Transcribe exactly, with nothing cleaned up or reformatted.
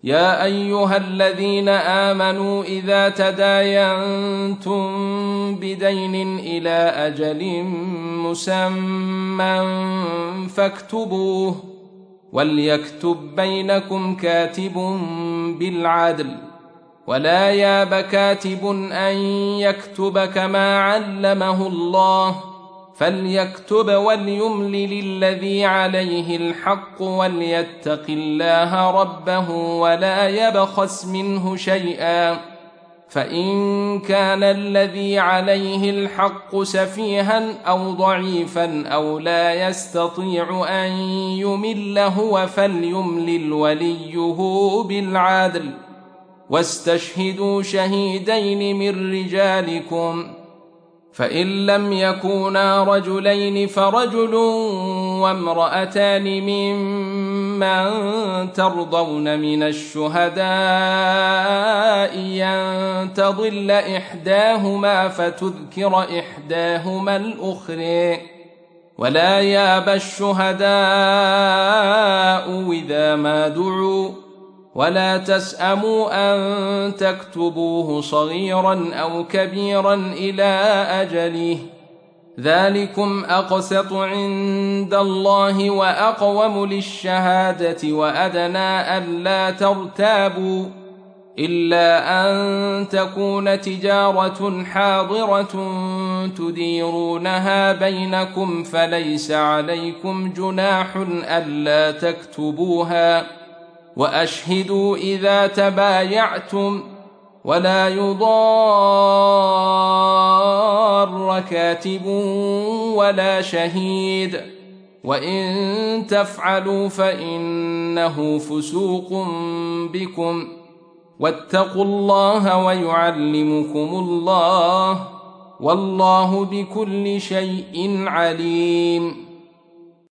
يا أيها الذين آمنوا إذا تداينتم بدين إلى أجل مسمى فاكتبوه وليكتب بينكم كاتب بالعدل ولا ياب كاتب أن يكتب كما علمه الله فليكتب وليملل الذي عليه الحق وليتق الله ربه ولا يبخس منه شيئا فإن كان الذي عليه الحق سفيها أو ضعيفا أو لا يستطيع أن يمل هو فليملل وليه بالعدل واستشهدوا شهيدين من رجالكم فإن لم يكونا رجلين فرجل وامرأتان ممن ترضون من الشهداء أن تضل إحداهما فتذكر إحداهما الأخرى ولا ياب الشهداء إذا ما دعوا ولا تسأموا أن تكتبوه صغيرا أو كبيرا إلى أجله ذلكم أقسط عند الله وأقوم للشهادة وأدنى ألا ترتابوا إلا أن تكون تجارة حاضرة تديرونها بينكم فليس عليكم جناح ألا تكتبوها وأشهدوا إذا تبايعتم ولا يضار كاتب ولا شهيد وإن تفعلوا فإنه فسوق بكم واتقوا الله ويعلمكم الله والله بكل شيء عليم.